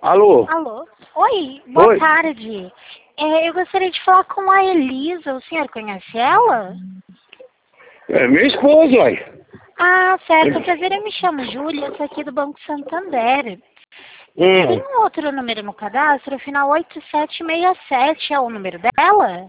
Alô? Alô? Oi, boa Oi. tarde. Eu gostaria de falar com a Elisa. O senhor conhece ela? É minha esposa, uai. Ah, certo. Prazer, eu me chamo Júlia, eu sou aqui do Banco Santander. Tem um outro número no cadastro, o final 8767 é o número dela?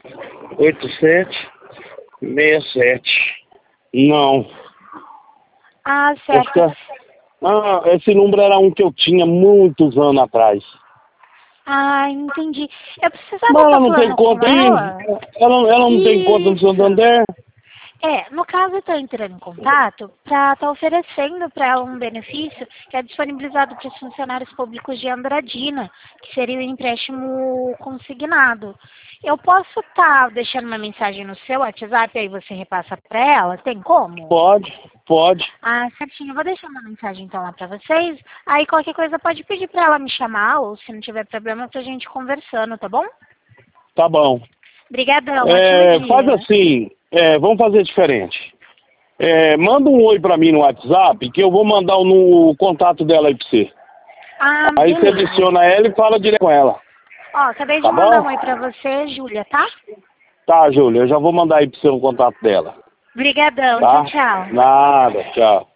8767. Não. Ah, certo. Esse número era um que eu tinha muitos anos atrás. Ah, entendi. Eu precisava Mas ela estar não tem falando com conta aí? ela. Ela não tem conta no Isso. Santander? No caso, eu estou entrando em contato para estar oferecendo para ela um benefício que é disponibilizado para os funcionários públicos de Andradina, que seria o empréstimo consignado. Eu posso estar deixando uma mensagem no seu WhatsApp, aí você repassa para ela? Tem como? Pode. Ah, certinho. Eu vou deixar uma mensagem então lá para vocês. Aí qualquer coisa pode pedir para ela me chamar, ou se não tiver problema, para a gente conversando, tá bom? Tá bom. Obrigadão, ótimo Faz dia. assim, vamos fazer diferente. Manda um oi pra mim no WhatsApp que eu vou mandar o contato dela aí pra você. Ah, Aí você beleza. adiciona ela e fala direto com ela. Ó, acabei de Tá mandar bom? um oi pra você, Júlia, tá? Tá, Júlia, eu já vou mandar aí pro você o contato dela. Obrigadão, tchau, Tá? tchau. Nada, tchau.